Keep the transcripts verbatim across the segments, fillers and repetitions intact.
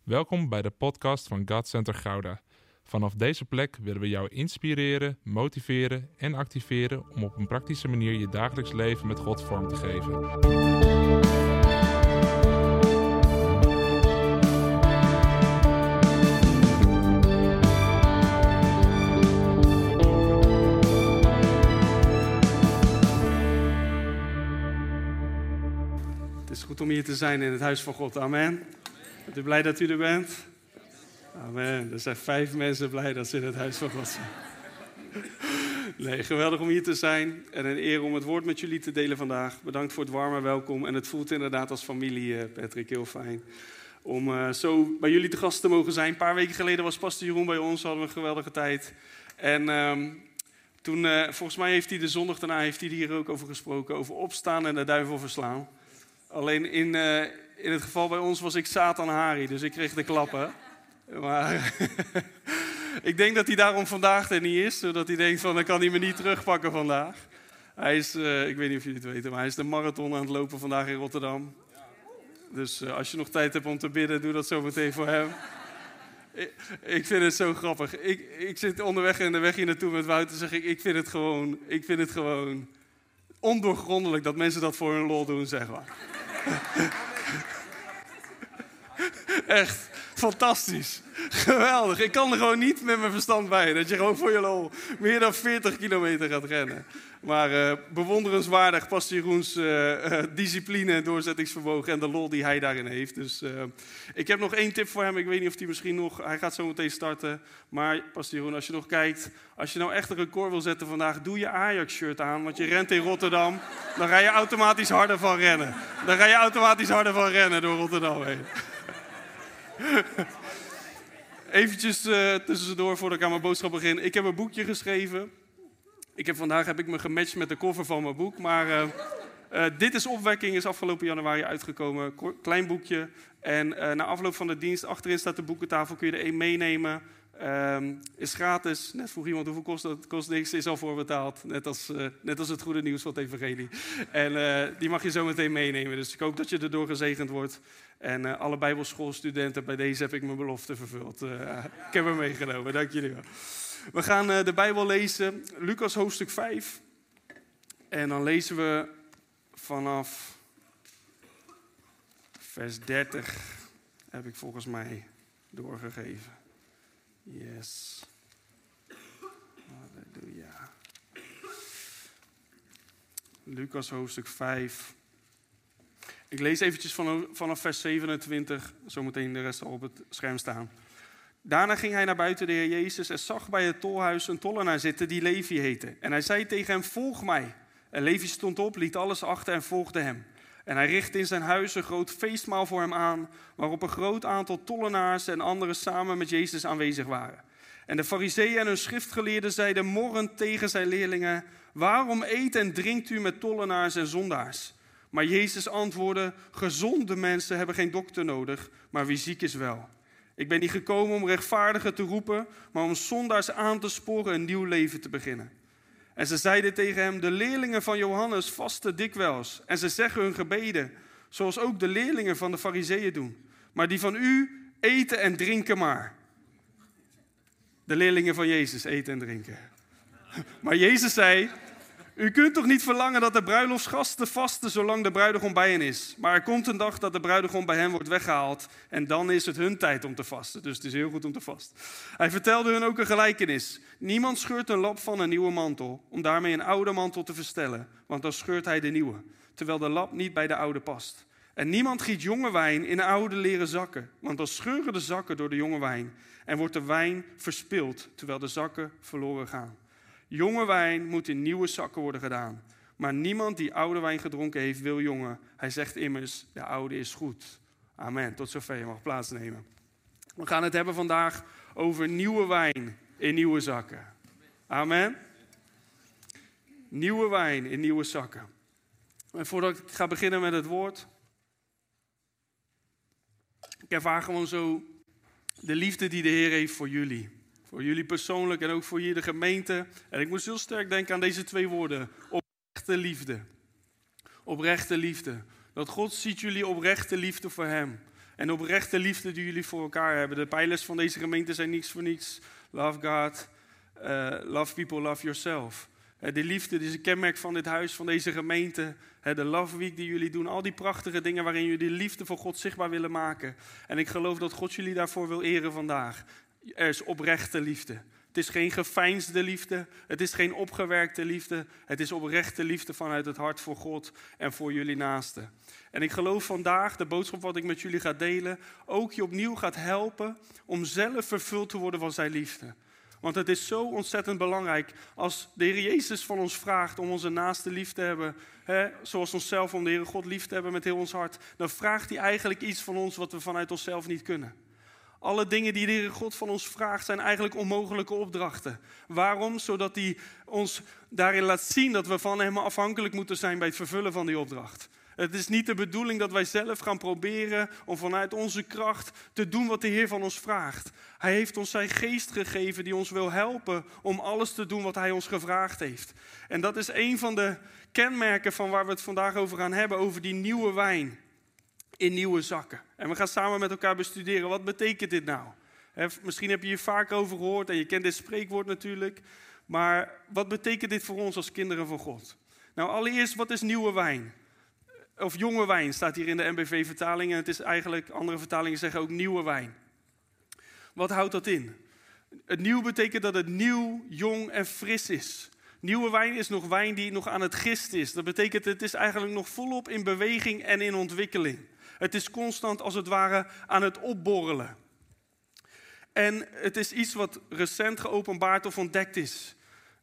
Welkom bij de podcast van God Center Gouda. Vanaf deze plek willen we jou inspireren, motiveren en activeren om op een praktische manier je dagelijks leven met God vorm te geven. Het is goed om hier te zijn in het huis van God. Amen. Bent u blij dat u er bent? Amen. Er zijn vijf mensen blij dat ze in het huis van God zijn. Nee, geweldig om hier te zijn. En een eer om het woord met jullie te delen vandaag. Bedankt voor het warme welkom. En het voelt inderdaad als familie, Patrick. Heel fijn. Om uh, zo bij jullie te gast te mogen zijn. Een paar weken geleden was pastor Jeroen bij ons. Hadden we een geweldige tijd. En um, toen, uh, volgens mij heeft hij de zondag daarna heeft hij hier ook over gesproken. Over opstaan en de duivel verslaan. Alleen in, uh, in het geval bij ons was ik Satan Hari, dus ik kreeg de klappen. Maar ik denk dat hij daarom vandaag er niet is, zodat hij denkt van dan kan hij me niet terugpakken vandaag. Hij is, uh, ik weet niet of jullie het weten, maar hij is de marathon aan het lopen vandaag in Rotterdam. Dus uh, als je nog tijd hebt om te bidden, doe dat zo meteen voor hem. ik, ik vind het zo grappig. Ik, ik zit onderweg in de weg hier naartoe met Wouter en zeg ik, ik vind het gewoon, ik vind het gewoon ondoorgrondelijk dat mensen dat voor hun lol doen, zeg maar. Echt, fantastisch. Geweldig. Ik kan er gewoon niet met mijn verstand bij. Dat je gewoon voor je lol meer dan veertig kilometer gaat rennen. Maar uh, bewonderenswaardig pastor Jeroens uh, uh, discipline en doorzettingsvermogen en de lol die hij daarin heeft. Dus uh, ik heb nog één tip voor hem. Ik weet niet of hij misschien nog... Hij gaat zo meteen starten. Maar pastor Jeroen, als je nog kijkt... Als je nou echt een record wil zetten vandaag... Doe je Ajax-shirt aan, want je rent in Rotterdam. Dan ga je automatisch harder van rennen. Dan ga je automatisch harder van rennen door Rotterdam heen. Eventjes uh, tussendoor voordat ik aan mijn boodschap begin. Ik heb een boekje geschreven. Ik heb, vandaag heb ik me gematcht met de cover van mijn boek. Maar uh, uh, dit is Opwekking, is afgelopen januari uitgekomen. Klein boekje. En uh, na afloop van de dienst, achterin staat de boekentafel. Kun je er één meenemen. Um, is gratis. Net vroeg iemand hoeveel kost dat? Het kost niks, is al voorbetaald. Net als, uh, net als het goede nieuws van het evangelie. En uh, die mag je zo meteen meenemen. Dus ik hoop dat je erdoor gezegend wordt. En uh, alle bijbelschoolstudenten, bij deze heb ik mijn belofte vervuld. Uh, ik heb hem meegenomen, dank jullie wel. We gaan uh, de Bijbel lezen, Lucas hoofdstuk vijf. En dan lezen we vanaf vers dertig, heb ik volgens mij doorgegeven. Yes. Halleluja. Lucas hoofdstuk vijf. Ik lees eventjes vanaf vers zevenentwintig, zometeen de rest al op het scherm staan. Daarna ging hij naar buiten, de Heer Jezus, en zag bij het tolhuis een tollenaar zitten die Levi heette. En hij zei tegen hem, volg mij. En Levi stond op, liet alles achter en volgde hem. En hij richtte in zijn huis een groot feestmaal voor hem aan, waarop een groot aantal tollenaars en anderen samen met Jezus aanwezig waren. En de farizeeën en hun schriftgeleerden zeiden morrend tegen zijn leerlingen, waarom eet en drinkt u met tollenaars en zondaars? Maar Jezus antwoordde, gezonde mensen hebben geen dokter nodig, maar wie ziek is wel. Ik ben niet gekomen om rechtvaardigen te roepen, maar om zondaars aan te sporen een nieuw leven te beginnen. En ze zeiden tegen hem, de leerlingen van Johannes vasten dikwijls. En ze zeggen hun gebeden, zoals ook de leerlingen van de farizeeën doen. Maar die van u eten en drinken maar. De leerlingen van Jezus eten en drinken. Maar Jezus zei, u kunt toch niet verlangen dat de bruiloftsgasten vasten zolang de bruidegom bij hen is. Maar er komt een dag dat de bruidegom bij hen wordt weggehaald. En dan is het hun tijd om te vasten. Dus het is heel goed om te vasten. Hij vertelde hun ook een gelijkenis. Niemand scheurt een lap van een nieuwe mantel, om daarmee een oude mantel te verstellen. Want dan scheurt hij de nieuwe, terwijl de lap niet bij de oude past. En niemand giet jonge wijn in oude leren zakken. Want dan scheuren de zakken door de jonge wijn. En wordt de wijn verspild, terwijl de zakken verloren gaan. Jonge wijn moet in nieuwe zakken worden gedaan. Maar niemand die oude wijn gedronken heeft, wil jonge. Hij zegt immers, de oude is goed. Amen. Tot zover, je mag plaatsnemen. We gaan het hebben vandaag over nieuwe wijn in nieuwe zakken. Amen. Nieuwe wijn in nieuwe zakken. En voordat ik ga beginnen met het woord. Ik ervaar gewoon zo de liefde die de Heer heeft voor jullie. Voor jullie persoonlijk en ook voor hier de gemeente. En ik moest heel sterk denken aan deze twee woorden. Oprechte liefde. Oprechte liefde. Dat God ziet jullie oprechte liefde voor hem. En oprechte liefde die jullie voor elkaar hebben. De pijlers van deze gemeente zijn niets voor niets. Love God, uh, love people, love yourself. Uh, de liefde die is een kenmerk van dit huis, van deze gemeente. Uh, de Love Week die jullie doen. Al die prachtige dingen waarin jullie de liefde voor God zichtbaar willen maken. En ik geloof dat God jullie daarvoor wil eren vandaag. Er is oprechte liefde. Het is geen geveinsde liefde. Het is geen opgewerkte liefde. Het is oprechte liefde vanuit het hart voor God en voor jullie naasten. En ik geloof vandaag, de boodschap wat ik met jullie ga delen, ook je opnieuw gaat helpen om zelf vervuld te worden van zijn liefde. Want het is zo ontzettend belangrijk als de Heer Jezus van ons vraagt om onze naaste lief te hebben, hè, zoals onszelf om de Heere God lief te hebben met heel ons hart, dan vraagt hij eigenlijk iets van ons wat we vanuit onszelf niet kunnen. Alle dingen die de Heere God van ons vraagt zijn eigenlijk onmogelijke opdrachten. Waarom? Zodat hij ons daarin laat zien dat we van hem afhankelijk moeten zijn bij het vervullen van die opdracht. Het is niet de bedoeling dat wij zelf gaan proberen om vanuit onze kracht te doen wat de Heer van ons vraagt. Hij heeft ons zijn geest gegeven die ons wil helpen om alles te doen wat hij ons gevraagd heeft. En dat is een van de kenmerken van waar we het vandaag over gaan hebben, over die nieuwe wijn in nieuwe zakken. En we gaan samen met elkaar bestuderen, wat betekent dit nou? He, misschien heb je hier vaak over gehoord en je kent dit spreekwoord natuurlijk. Maar wat betekent dit voor ons als kinderen van God? Nou, allereerst, wat is nieuwe wijn? Of jonge wijn staat hier in de N B V-vertaling. En het is eigenlijk, andere vertalingen zeggen ook nieuwe wijn. Wat houdt dat in? Het nieuw betekent dat het nieuw, jong en fris is. Nieuwe wijn is nog wijn die nog aan het gisten is. Dat betekent het is eigenlijk nog volop in beweging en in ontwikkeling. Het is constant als het ware aan het opborrelen. En het is iets wat recent geopenbaard of ontdekt is.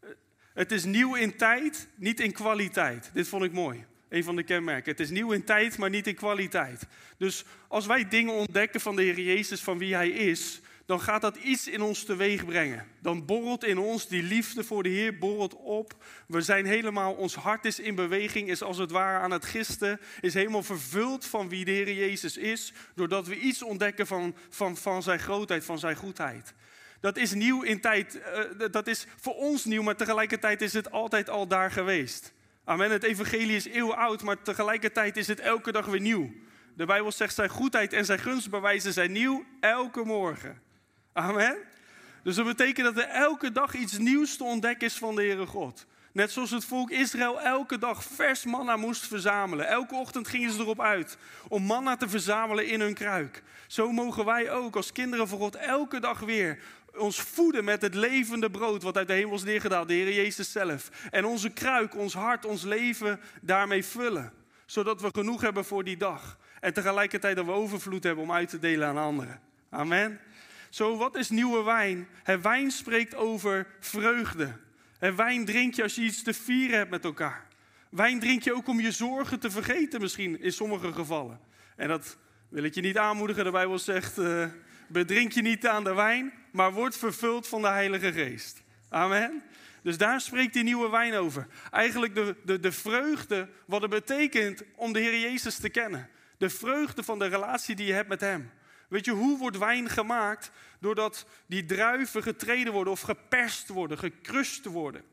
Het is nieuw in tijd, niet in kwaliteit. Dit vond ik mooi. Een van de kenmerken. Het is nieuw in tijd, maar niet in kwaliteit. Dus als wij dingen ontdekken van de Heer Jezus, van wie Hij is, dan gaat dat iets in ons teweeg brengen. Dan borrelt in ons die liefde voor de Heer borrelt op. We zijn helemaal, ons hart is in beweging, is als het ware aan het gisten, is helemaal vervuld van wie de Heer Jezus is, doordat we iets ontdekken van, van, van zijn grootheid, van zijn goedheid. Dat is nieuw in tijd, uh, dat is voor ons nieuw, maar tegelijkertijd is het altijd al daar geweest. Amen, het evangelie is eeuwenoud, maar tegelijkertijd is het elke dag weer nieuw. De Bijbel zegt zijn goedheid en zijn gunstbewijzen zijn nieuw elke morgen. Amen. Dus dat betekent dat er elke dag iets nieuws te ontdekken is van de Heere God. Net zoals het volk Israël elke dag vers manna moest verzamelen. Elke ochtend gingen ze erop uit om manna te verzamelen in hun kruik. Zo mogen wij ook als kinderen van God elke dag weer ons voeden met het levende brood wat uit de hemel is neergedaald, de Heer Jezus zelf. En onze kruik, ons hart, ons leven daarmee vullen. Zodat we genoeg hebben voor die dag. En tegelijkertijd dat we overvloed hebben om uit te delen aan anderen. Amen. Zo, wat is nieuwe wijn? Het wijn spreekt over vreugde. En wijn drink je als je iets te vieren hebt met elkaar. Wijn drink je ook om je zorgen te vergeten misschien, in sommige gevallen. En dat wil ik je niet aanmoedigen. De Bijbel zegt, uh, bedrink je niet aan de wijn, maar word vervuld van de Heilige Geest. Amen. Dus daar spreekt die nieuwe wijn over. Eigenlijk de, de, de vreugde, wat het betekent om de Heer Jezus te kennen. De vreugde van de relatie die je hebt met Hem. Weet je, hoe wordt wijn gemaakt? Doordat die druiven getreden worden of geperst worden, gekrust worden.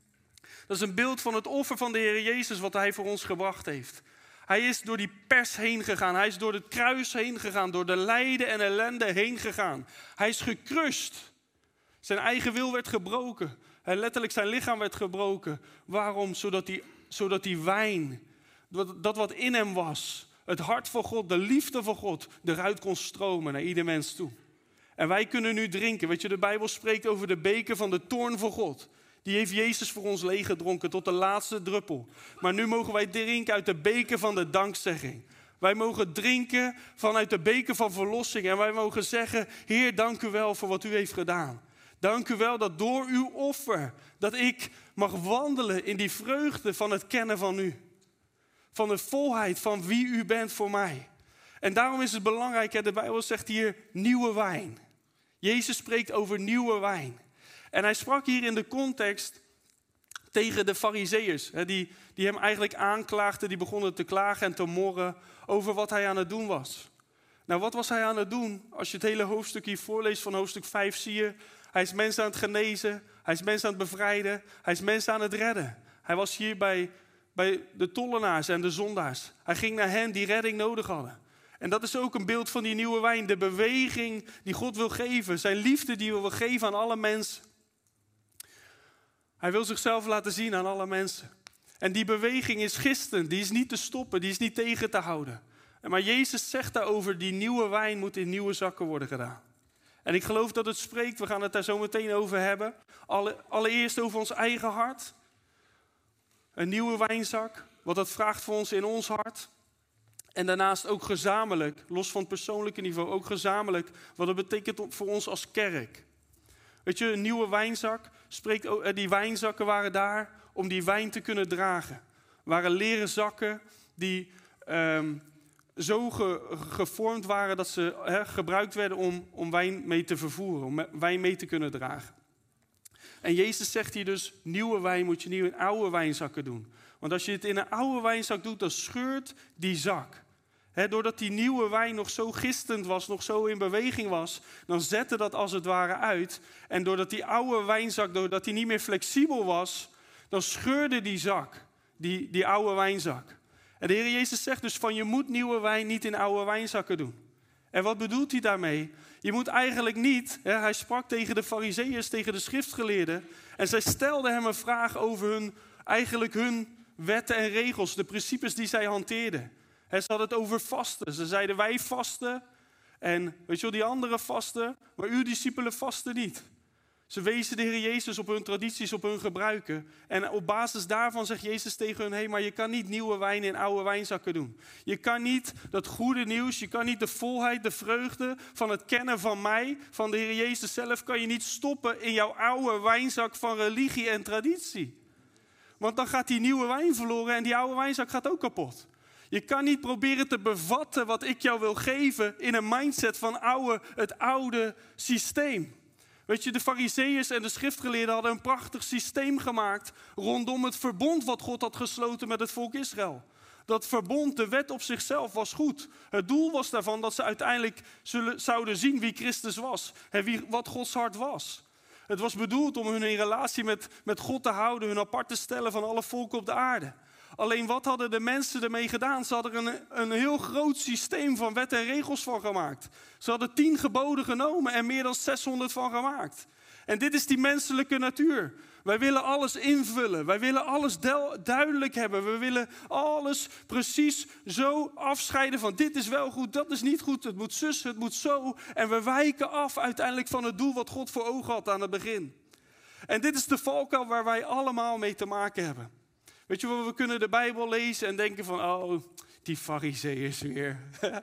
Dat is een beeld van het offer van de Heer Jezus wat Hij voor ons gebracht heeft. Hij is door die pers heen gegaan. Hij is door het kruis heen gegaan. Door de lijden en ellende heen gegaan. Hij is gekrust. Zijn eigen wil werd gebroken. Hij letterlijk zijn lichaam werd gebroken. Waarom? Zodat die, zodat die wijn, dat, dat wat in hem was, het hart van God, de liefde van God, eruit kon stromen naar ieder mens toe. En wij kunnen nu drinken. Weet je, de Bijbel spreekt over de beker van de toorn van God. Die heeft Jezus voor ons leeggedronken tot de laatste druppel. Maar nu mogen wij drinken uit de beker van de dankzegging. Wij mogen drinken vanuit de beker van verlossing. En wij mogen zeggen, Heer, dank u wel voor wat u heeft gedaan. Dank u wel dat door uw offer, dat ik mag wandelen in die vreugde van het kennen van u. Van de volheid van wie u bent voor mij. En daarom is het belangrijk, hè, de Bijbel zegt hier nieuwe wijn. Jezus spreekt over nieuwe wijn. En hij sprak hier in de context tegen de Farizeeërs. Hè, die, die hem eigenlijk aanklaagden, die begonnen te klagen en te morren over wat hij aan het doen was. Nou, wat was hij aan het doen? Als je het hele hoofdstuk hier voorleest van hoofdstuk vijf zie je, hij is mensen aan het genezen, hij is mensen aan het bevrijden, hij is mensen aan het redden. Hij was hier bij, bij de tollenaars en de zondaars. Hij ging naar hen die redding nodig hadden. En dat is ook een beeld van die nieuwe wijn. De beweging die God wil geven. Zijn liefde die hij wil geven aan alle mensen. Hij wil zichzelf laten zien aan alle mensen. En die beweging is gistend. Die is niet te stoppen. Die is niet tegen te houden. Maar Jezus zegt daarover, die nieuwe wijn moet in nieuwe zakken worden gedaan. En ik geloof dat het spreekt, we gaan het daar zo meteen over hebben. Alle, allereerst over ons eigen hart. Een nieuwe wijnzak, wat dat vraagt voor ons in ons hart. En daarnaast ook gezamenlijk, los van het persoonlijke niveau, ook gezamenlijk, wat het betekent voor ons als kerk. Weet je, een nieuwe wijnzak, spreekt, die wijnzakken waren daar om die wijn te kunnen dragen. Waren leren zakken die um, zo ge, gevormd waren dat ze he, gebruikt werden om, om wijn mee te vervoeren, om wijn mee te kunnen dragen. En Jezus zegt hier dus, nieuwe wijn moet je niet in oude wijnzakken doen. Want als je het in een oude wijnzak doet, dan scheurt die zak. He, doordat die nieuwe wijn nog zo gistend was, nog zo in beweging was, dan zette dat als het ware uit. En doordat die oude wijnzak, doordat die niet meer flexibel was, dan scheurde die zak, die, die oude wijnzak. En de Heer Jezus zegt dus van, je moet nieuwe wijn niet in oude wijnzakken doen. En wat bedoelt hij daarmee? Je moet eigenlijk niet, hè, hij sprak tegen de Farizeeërs, tegen de schriftgeleerden. En zij stelden hem een vraag over hun, eigenlijk hun wetten en regels, de principes die zij hanteerden. He, ze hadden het over vasten. Ze zeiden, wij vasten en weet je wel, die anderen vasten, maar uw discipelen vasten niet. Ze wezen de Heer Jezus op hun tradities, op hun gebruiken. En op basis daarvan zegt Jezus tegen hun, hé, hey, maar je kan niet nieuwe wijn in oude wijnzakken doen. Je kan niet dat goede nieuws, je kan niet de volheid, de vreugde van het kennen van mij, van de Heer Jezus zelf, kan je niet stoppen in jouw oude wijnzak van religie en traditie. Want dan gaat die nieuwe wijn verloren en die oude wijnzak gaat ook kapot. Je kan niet proberen te bevatten wat ik jou wil geven in een mindset van oude, het oude systeem. Weet je, de Farizeeërs en de schriftgeleerden hadden een prachtig systeem gemaakt rondom het verbond wat God had gesloten met het volk Israël. Dat verbond, de wet op zichzelf, was goed. Het doel was daarvan dat ze uiteindelijk zullen, zouden zien wie Christus was en wie, wat Gods hart was. Het was bedoeld om hun in relatie met, met God te houden, hun apart te stellen van alle volken op de aarde. Alleen wat hadden de mensen ermee gedaan? Ze hadden er een, een heel groot systeem van wet en regels van gemaakt. Ze hadden tien geboden genomen en meer dan zeshonderd van gemaakt. En dit is die menselijke natuur. Wij willen alles invullen. Wij willen alles duidelijk hebben. We willen alles precies zo afscheiden van dit is wel goed, dat is niet goed. Het moet zus, het moet zo. En we wijken af uiteindelijk van het doel wat God voor ogen had aan het begin. En dit is de valkuil waar wij allemaal mee te maken hebben. Weet je wel, we kunnen de Bijbel lezen en denken van, oh, die Farizeeërs weer.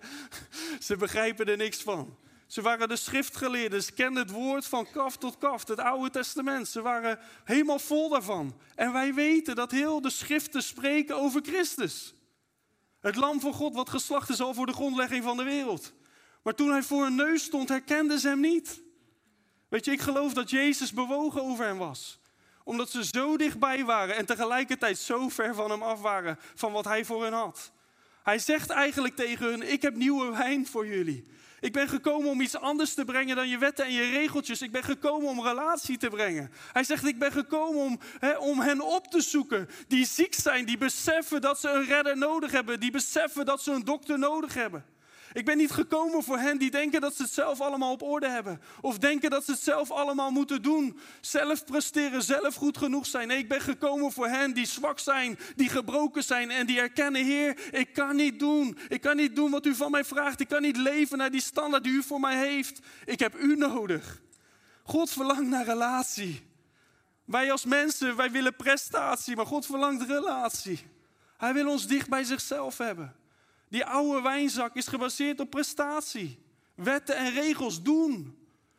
Ze begrijpen er niks van. Ze waren de schriftgeleerden, ze kenden het woord van kaf tot kaf, het Oude Testament. Ze waren helemaal vol daarvan. En wij weten dat heel de schriften spreken over Christus. Het lam van God wat geslacht is al voor de grondlegging van de wereld. Maar toen hij voor hun neus stond, herkenden ze hem niet. Weet je, ik geloof dat Jezus bewogen over hen was. Omdat ze zo dichtbij waren en tegelijkertijd zo ver van hem af waren van wat hij voor hen had. Hij zegt eigenlijk tegen hun, ik heb nieuwe wijn voor jullie. Ik ben gekomen om iets anders te brengen dan je wetten en je regeltjes. Ik ben gekomen om relatie te brengen. Hij zegt, ik ben gekomen om, he, om hen op te zoeken. Die ziek zijn, die beseffen dat ze een redder nodig hebben. Die beseffen dat ze een dokter nodig hebben. Ik ben niet gekomen voor hen die denken dat ze het zelf allemaal op orde hebben. Of denken dat ze het zelf allemaal moeten doen. Zelf presteren, zelf goed genoeg zijn. Nee, ik ben gekomen voor hen die zwak zijn, die gebroken zijn en die erkennen, Heer, ik kan niet doen. Ik kan niet doen wat u van mij vraagt. Ik kan niet leven naar die standaard die u voor mij heeft. Ik heb u nodig. God verlangt naar relatie. Wij als mensen, wij willen prestatie, maar God verlangt relatie. Hij wil ons dicht bij zichzelf hebben. Die oude wijnzak is gebaseerd op prestatie. Wetten en regels doen.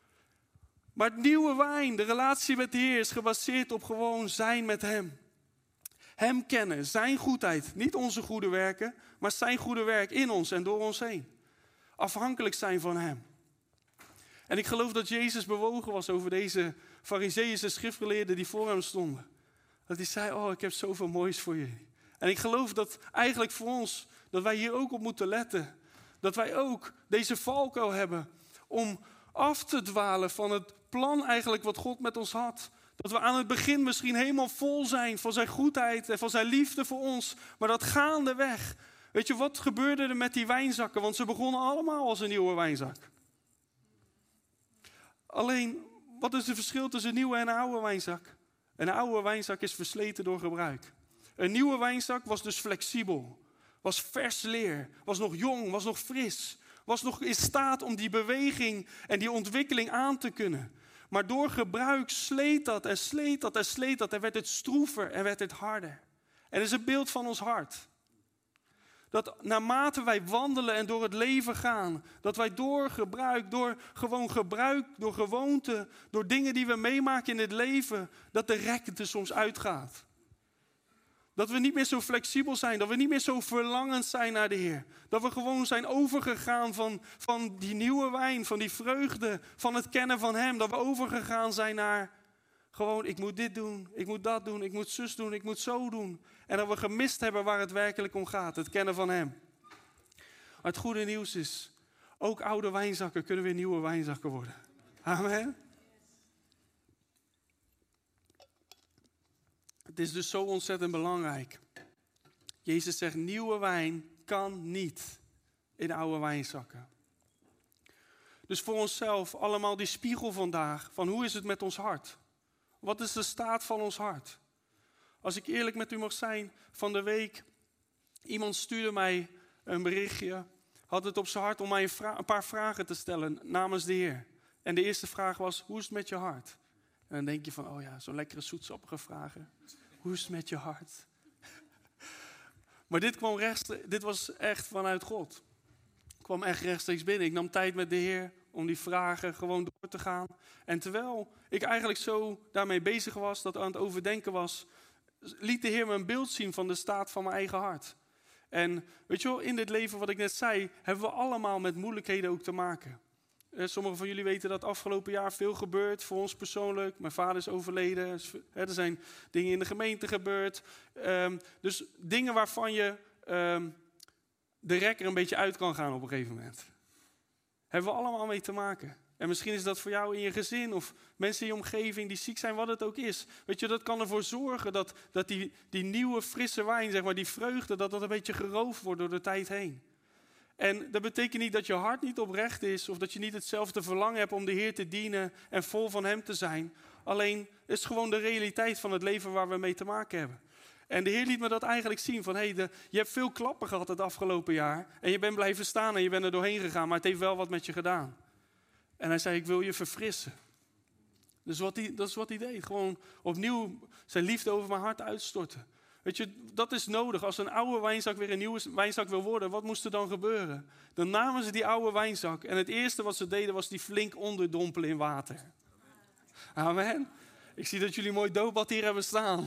Maar het nieuwe wijn, de relatie met de Heer, is gebaseerd op gewoon zijn met hem. Hem kennen, zijn goedheid. Niet onze goede werken, maar zijn goede werk in ons en door ons heen. Afhankelijk zijn van hem. En ik geloof dat Jezus bewogen was over deze Farizeeërs en schriftgeleerden die voor hem stonden. Dat hij zei, oh, ik heb zoveel moois voor jullie. En ik geloof dat eigenlijk voor ons, dat wij hier ook op moeten letten. Dat wij ook deze valkuil hebben om af te dwalen van het plan eigenlijk wat God met ons had. Dat we aan het begin misschien helemaal vol zijn van zijn goedheid en van zijn liefde voor ons. Maar dat gaandeweg Weet je, wat gebeurde er met die wijnzakken? Want ze begonnen allemaal als een nieuwe wijnzak. Alleen, wat is het verschil tussen een nieuwe en een oude wijnzak? Een oude wijnzak is versleten door gebruik. Een nieuwe wijnzak was dus flexibel. Was vers leer. Was nog jong, was nog fris. Was nog in staat om die beweging en die ontwikkeling aan te kunnen. Maar door gebruik sleet dat en sleet dat en sleet dat. En werd het stroever en werd het harder. En dat is een beeld van ons hart. Dat naarmate wij wandelen en door het leven gaan, dat wij door gebruik, door gewoon gebruik, door gewoonte, door dingen die we meemaken in het leven, dat de rek er soms uitgaat. Dat we niet meer zo flexibel zijn, dat we niet meer zo verlangend zijn naar de Heer. Dat we gewoon zijn overgegaan van, van die nieuwe wijn, van die vreugde, van het kennen van Hem. Dat we overgegaan zijn naar gewoon, ik moet dit doen, ik moet dat doen, ik moet zus doen, ik moet zo doen. En dat we gemist hebben waar het werkelijk om gaat, het kennen van Hem. Maar het goede nieuws is, ook oude wijnzakken kunnen weer nieuwe wijnzakken worden. Amen. Het is dus zo ontzettend belangrijk. Jezus zegt, nieuwe wijn kan niet in oude wijnzakken. Dus voor onszelf allemaal die spiegel vandaag, van hoe is het met ons hart? Wat is de staat van ons hart? Als ik eerlijk met u mag zijn, van de week, iemand stuurde mij een berichtje, had het op zijn hart om mij een, vra- een paar vragen te stellen namens de Heer. En de eerste vraag was, hoe is het met je hart? En dan denk je van, oh ja, zo'n lekkere zoetsappige vragen. Hoe is het met je hart? Maar dit kwam rechts, dit was echt vanuit God. Ik kwam echt rechtstreeks binnen. Ik nam tijd met de Heer om die vragen gewoon door te gaan. En terwijl ik eigenlijk zo daarmee bezig was, dat aan het overdenken was, liet de Heer me een beeld zien van de staat van mijn eigen hart. En weet je wel, in dit leven wat ik net zei, hebben we allemaal met moeilijkheden ook te maken. Sommigen van jullie weten dat afgelopen jaar veel gebeurt, voor ons persoonlijk. Mijn vader is overleden, er zijn dingen in de gemeente gebeurd. Um, dus dingen waarvan je um, de rek er een beetje uit kan gaan op een gegeven moment. Hebben we allemaal mee te maken. En misschien is dat voor jou in je gezin of mensen in je omgeving die ziek zijn, wat het ook is. Weet je, dat kan ervoor zorgen dat, dat die, die nieuwe frisse wijn, zeg maar, die vreugde, dat dat een beetje geroofd wordt door de tijd heen. En dat betekent niet dat je hart niet oprecht is of dat je niet hetzelfde verlangen hebt om de Heer te dienen en vol van Hem te zijn. Alleen, het is gewoon de realiteit van het leven waar we mee te maken hebben. En de Heer liet me dat eigenlijk zien van, hey, de, je hebt veel klappen gehad het afgelopen jaar en je bent blijven staan en je bent er doorheen gegaan, maar het heeft wel wat met je gedaan. En hij zei, ik wil je verfrissen. Dus wat hij, dat is wat hij deed. Gewoon opnieuw zijn liefde over mijn hart uitstorten. Weet je, dat is nodig. Als een oude wijnzak weer een nieuwe wijnzak wil worden, wat moest er dan gebeuren? Dan namen ze die oude wijnzak en het eerste wat ze deden was die flink onderdompelen in water. Amen. Ik zie dat jullie mooi doopbad hier hebben staan.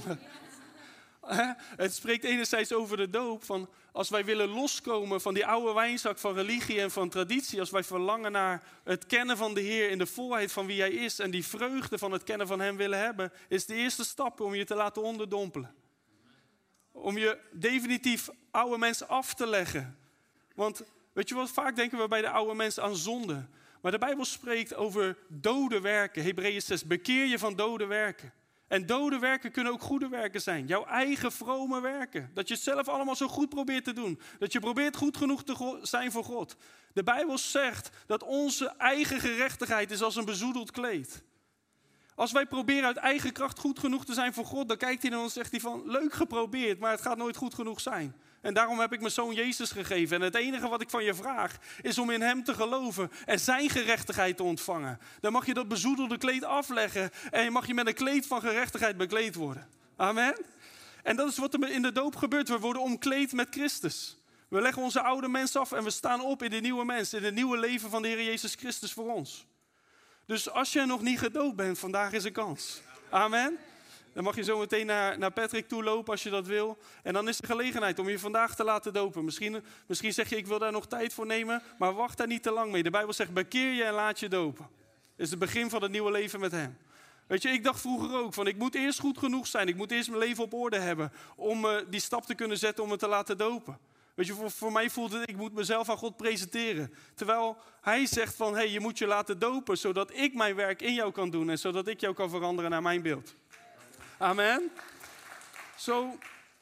Het spreekt enerzijds over de doop, van als wij willen loskomen van die oude wijnzak van religie en van traditie, als wij verlangen naar het kennen van de Heer in de volheid van wie Hij is en die vreugde van het kennen van Hem willen hebben, is de eerste stap om je te laten onderdompelen. Om je definitief oude mensen af te leggen. Want weet je wat, vaak denken we bij de oude mensen aan zonde. Maar de Bijbel spreekt over dode werken. Hebreeën zes, bekeer je van dode werken. En dode werken kunnen ook goede werken zijn. Jouw eigen vrome werken. Dat je het zelf allemaal zo goed probeert te doen. Dat je probeert goed genoeg te go- zijn voor God. De Bijbel zegt dat onze eigen gerechtigheid is als een bezoedeld kleed. Als wij proberen uit eigen kracht goed genoeg te zijn voor God, dan kijkt hij naar ons en zegt hij van, leuk geprobeerd, maar het gaat nooit goed genoeg zijn. En daarom heb ik mijn zoon Jezus gegeven. En het enige wat ik van je vraag, is om in Hem te geloven en zijn gerechtigheid te ontvangen. Dan mag je dat bezoedelde kleed afleggen en mag je met een kleed van gerechtigheid bekleed worden. Amen. En dat is wat er in de doop gebeurt. We worden omkleed met Christus. We leggen onze oude mens af en we staan op in de nieuwe mens, in het nieuwe leven van de Heer Jezus Christus voor ons. Dus als je nog niet gedoopt bent, vandaag is een kans. Amen. Dan mag je zo meteen naar, naar Patrick toe lopen als je dat wil. En dan is er gelegenheid om je vandaag te laten dopen. Misschien, misschien zeg je, ik wil daar nog tijd voor nemen, maar wacht daar niet te lang mee. De Bijbel zegt, bekeer je en laat je dopen. Dat is het begin van het nieuwe leven met Hem. Weet je, ik dacht vroeger ook van, ik moet eerst goed genoeg zijn. Ik moet eerst mijn leven op orde hebben om uh, die stap te kunnen zetten om me te laten dopen. Weet je, voor, voor mij voelde het, ik moet mezelf aan God presenteren. Terwijl Hij zegt van, hey, je moet je laten dopen, zodat ik mijn werk in jou kan doen en zodat ik jou kan veranderen naar mijn beeld. Amen. Zo,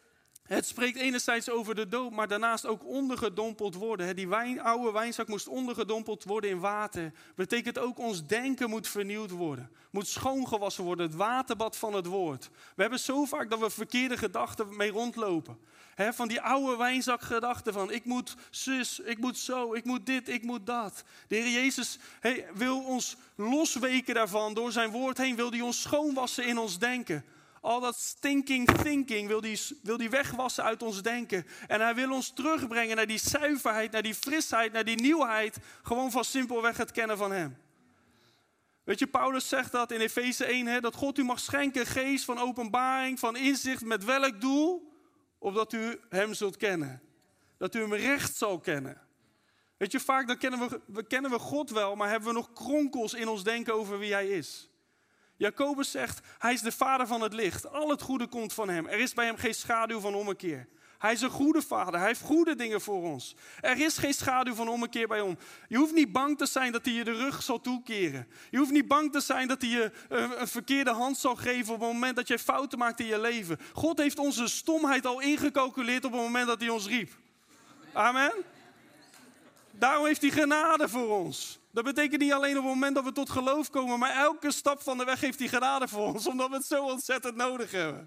Het spreekt enerzijds over de doop, maar daarnaast ook ondergedompeld worden. Die wijn, oude wijnzak moest ondergedompeld worden in water. Betekent ook ons denken moet vernieuwd worden. Moet schoongewassen worden, het waterbad van het woord. We hebben zo vaak dat we verkeerde gedachten mee rondlopen. He, van die oude wijnzakgedachten van ik moet zus, ik moet zo, ik moet dit, ik moet dat. De Heer Jezus hey, wil ons losweken daarvan. Door zijn woord heen wil hij ons schoonwassen in ons denken. Al dat stinking thinking wil hij wil die wegwassen uit ons denken. En hij wil ons terugbrengen naar die zuiverheid, naar die frisheid, naar die nieuwheid. Gewoon van simpelweg het kennen van hem. Weet je, Paulus zegt dat in Efeze één, hè, dat God u mag schenken geest van openbaring, van inzicht. Met welk doel? Opdat u hem zult kennen. Dat u hem recht zal kennen. Weet je, vaak dan kennen we, we kennen we God wel, maar hebben we nog kronkels in ons denken over wie hij is. Jacobus zegt, hij is de vader van het licht. Al het goede komt van hem. Er is bij hem geen schaduw van ommekeer. Hij is een goede vader. Hij heeft goede dingen voor ons. Er is geen schaduw van ommekeer bij hem. Je hoeft niet bang te zijn dat hij je de rug zal toekeren. Je hoeft niet bang te zijn dat hij je een, een verkeerde hand zal geven op het moment dat jij fouten maakt in je leven. God heeft onze stomheid al ingecalculeerd op het moment dat hij ons riep. Amen. Daarom heeft hij genade voor ons. Dat betekent niet alleen op het moment dat we tot geloof komen, maar elke stap van de weg heeft hij genade voor ons, omdat we het zo ontzettend nodig hebben.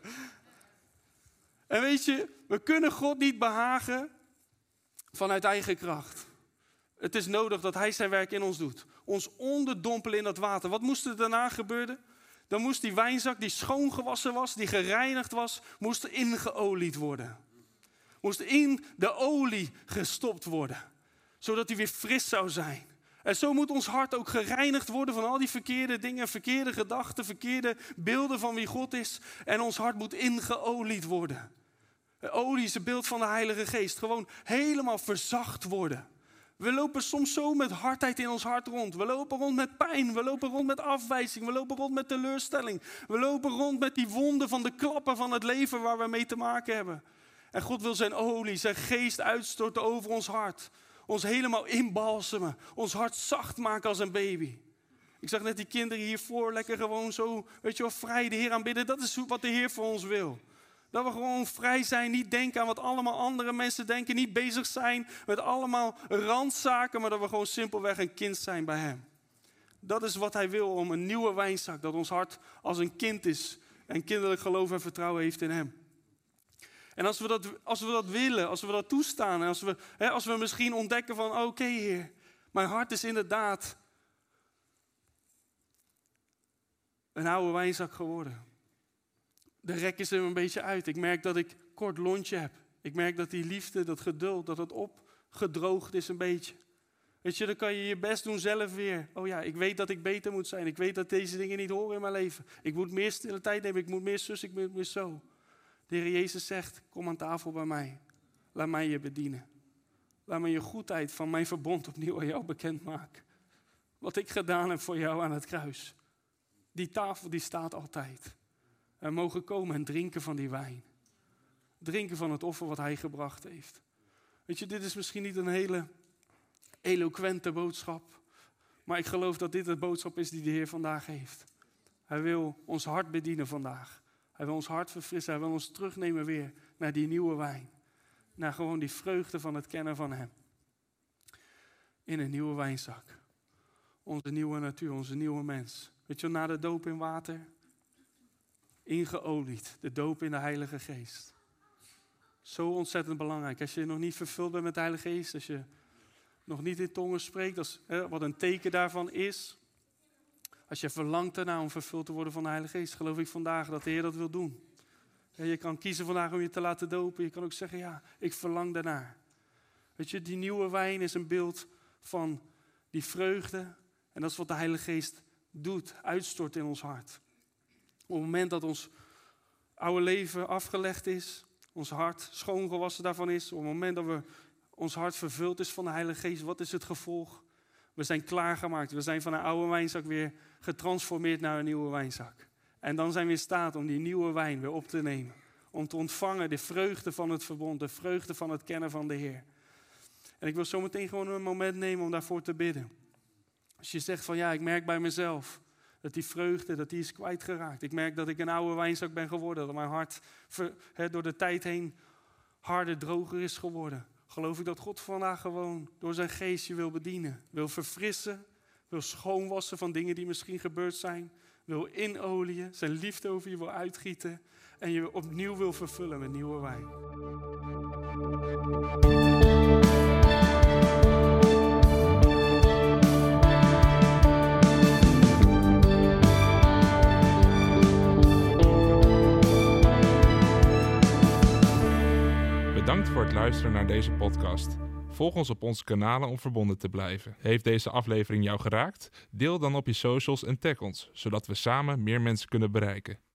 En weet je, we kunnen God niet behagen vanuit eigen kracht. Het is nodig dat hij zijn werk in ons doet. Ons onderdompelen in dat water. Wat moest er daarna gebeuren? Dan moest die wijnzak die schoongewassen was, die gereinigd was, moest ingeolied worden. Moest in de olie gestopt worden. Zodat hij weer fris zou zijn. En zo moet ons hart ook gereinigd worden van al die verkeerde dingen, verkeerde gedachten, verkeerde beelden van wie God is. En ons hart moet ingeolied worden. De olie is het beeld van de Heilige Geest. Gewoon helemaal verzacht worden. We lopen soms zo met hardheid in ons hart rond. We lopen rond met pijn. We lopen rond met afwijzing. We lopen rond met teleurstelling. We lopen rond met die wonden van de klappen van het leven waar we mee te maken hebben. En God wil zijn olie, zijn geest uitstorten over ons hart. Ons helemaal inbalsemen. Ons hart zacht maken als een baby. Ik zag net die kinderen hiervoor lekker gewoon zo, weet je wel, vrij de Heer aanbidden. Dat is wat de Heer voor ons wil. Dat we gewoon vrij zijn, niet denken aan wat allemaal andere mensen denken. Niet bezig zijn met allemaal randzaken, maar dat we gewoon simpelweg een kind zijn bij hem. Dat is wat hij wil, om een nieuwe wijnzak. Dat ons hart als een kind is en kinderlijk geloof en vertrouwen heeft in hem. En als we dat, als we dat willen, als we dat toestaan, en als we, hè, als we misschien ontdekken van, oké okay, Heer, mijn hart is inderdaad een oude wijnzak geworden. De rek is er een beetje uit. Ik merk dat ik kort lontje heb. Ik merk dat die liefde, dat geduld, dat het opgedroogd is een beetje. Weet je, dan kan je je best doen zelf weer. Oh ja, ik weet dat ik beter moet zijn. Ik weet dat deze dingen niet horen in mijn leven. Ik moet meer stille tijd nemen, ik moet meer zus, ik moet meer zo. De Heer Jezus zegt, kom aan tafel bij mij. Laat mij je bedienen. Laat me je goedheid van mijn verbond opnieuw aan jou bekendmaken. Wat ik gedaan heb voor jou aan het kruis. Die tafel die staat altijd. We mogen komen en drinken van die wijn. Drinken van het offer wat hij gebracht heeft. Weet je, dit is misschien niet een hele eloquente boodschap. Maar ik geloof dat dit de boodschap is die de Heer vandaag heeft. Hij wil ons hart bedienen vandaag. Hij wil ons hart verfrissen. Hij wil ons terugnemen weer naar die nieuwe wijn. Naar gewoon die vreugde van het kennen van hem. In een nieuwe wijnzak. Onze nieuwe natuur, onze nieuwe mens. Weet je, na de doop in water, ingeolied. De doop in de Heilige Geest. Zo ontzettend belangrijk. Als je nog niet vervuld bent met de Heilige Geest, als je nog niet in tongen spreekt, als, hè, wat een teken daarvan is. Als je verlangt ernaar om vervuld te worden van de Heilige Geest, geloof ik vandaag dat de Heer dat wil doen. Ja, je kan kiezen vandaag om je te laten dopen. Je kan ook zeggen, ja, ik verlang daarnaar. Weet je, die nieuwe wijn is een beeld van die vreugde. En dat is wat de Heilige Geest doet, uitstort in ons hart. Op het moment dat ons oude leven afgelegd is, ons hart schoongewassen daarvan is, op het moment dat we, ons hart vervuld is van de Heilige Geest, wat is het gevolg? We zijn klaargemaakt. We zijn van een oude wijnzak weer getransformeerd naar een nieuwe wijnzak. En dan zijn we in staat om die nieuwe wijn weer op te nemen. Om te ontvangen de vreugde van het verbond, de vreugde van het kennen van de Heer. En ik wil zo meteen gewoon een moment nemen om daarvoor te bidden. Als je zegt van ja, ik merk bij mezelf dat die vreugde, dat die is kwijtgeraakt. Ik merk dat ik een oude wijnzak ben geworden. Dat mijn hart ver, he, door de tijd heen harder, droger is geworden. Geloof ik dat God vandaag gewoon door zijn geest je wil bedienen. Wil verfrissen, wil schoonwassen van dingen die misschien gebeurd zijn. Wil inolieën, zijn liefde over je wil uitgieten. En je opnieuw wil vervullen met nieuwe wijn. Bedankt voor het luisteren naar deze podcast. Volg ons op onze kanalen om verbonden te blijven. Heeft deze aflevering jou geraakt? Deel dan op je socials en tag ons, zodat we samen meer mensen kunnen bereiken.